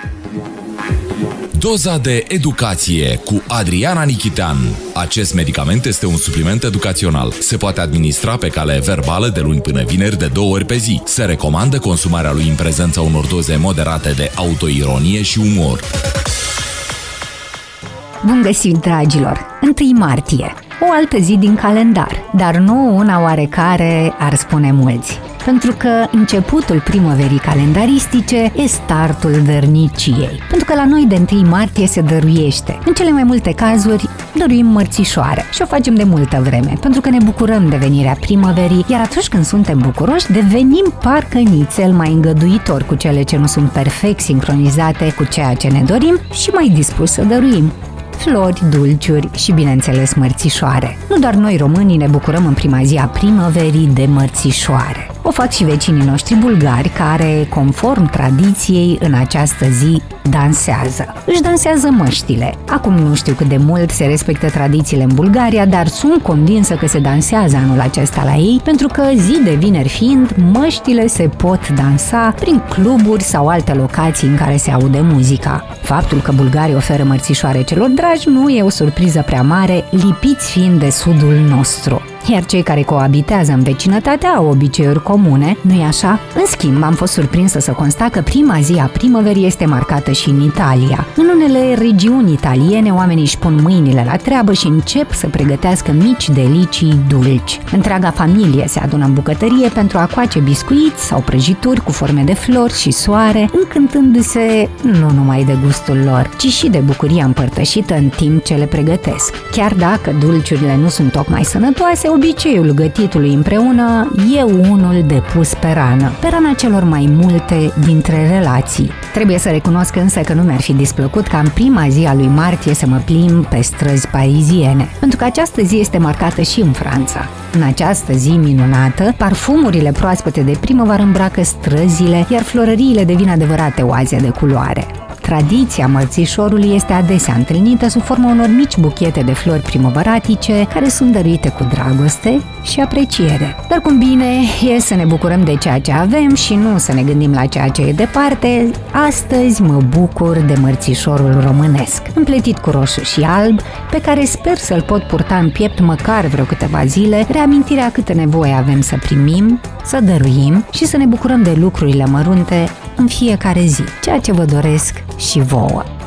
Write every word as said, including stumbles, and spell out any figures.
Doza de educație cu Adriana Nichitean. Acest medicament este un supliment educațional. Se poate administra pe cale verbală de luni până vineri de două ori pe zi. Se recomandă consumarea lui în prezența unor doze moderate de autoironie și umor. Bun găsit, dragilor! întâi martie, o altă zi din calendar, dar nu una oarecare, ar spune mulți. Pentru că începutul primăverii calendaristice e startul verniciei. Pentru că la noi de întâi martie se dăruiește. În cele mai multe cazuri dăruim mărțișoare și o facem de multă vreme, pentru că ne bucurăm de venirea primăverii, iar atunci când suntem bucuroși, devenim parcă nițel mai îngăduitori cu cele ce nu sunt perfect sincronizate cu ceea ce ne dorim și mai dispuși să dăruim. Flori, dulciuri și, bineînțeles, mărțișoare. Nu doar noi românii ne bucurăm în prima zi a primăverii de mărțișoare. O fac și vecinii noștri bulgari care, conform tradiției, în această zi dansează. Își dansează măștile. Acum nu știu cât de mult se respectă tradițiile în Bulgaria, dar sunt convinsă că se dansează anul acesta la ei, pentru că zi de vineri fiind, măștile se pot dansa prin cluburi sau alte locații în care se aude muzica. Faptul că bulgarii oferă mărțișoare celor dragi nu e o surpriză prea mare, lipiți fiind de sudul nostru. Iar cei care coabitează în vecinătate au obiceiuri comune, nu-i așa? În schimb, am fost surprinsă să constat că prima zi a primăverii este marcată și în Italia. În unele regiuni italiene, oamenii își pun mâinile la treabă și încep să pregătească mici delicii dulci. Întreaga familie se adună în bucătărie pentru a coace biscuiți sau prăjituri cu forme de flori și soare, încântându-se nu numai de gustul lor, ci și de bucuria împărtășită în timp ce le pregătesc. Chiar dacă dulciurile nu sunt tocmai sănătoase, obiceiul gătitului împreună e unul de pus pe rană, pe rana celor mai multe dintre relații. Trebuie să recunosc însă că nu mi-ar fi displăcut ca în prima zi a lui martie să mă plimb pe străzi pariziene, pentru că această zi este marcată și în Franța. În această zi minunată, parfumurile proaspete de primăvară îmbracă străzile, iar florăriile devin adevărate oaze de culoare. Tradiția mărțișorului este adesea întâlnită sub forma unor mici buchete de flori primăvăratice care sunt dăruite cu dragoste și apreciere. Dar cum bine e să ne bucurăm de ceea ce avem și nu să ne gândim la ceea ce e departe, astăzi mă bucur de mărțișorul românesc, împletit cu roșu și alb, pe care sper să-l pot purta în piept măcar vreo câteva zile, reamintirea câtă nevoie avem să primim, să dăruim și să ne bucurăm de lucrurile mărunte în fiecare zi, ceea ce vă doresc și vouă.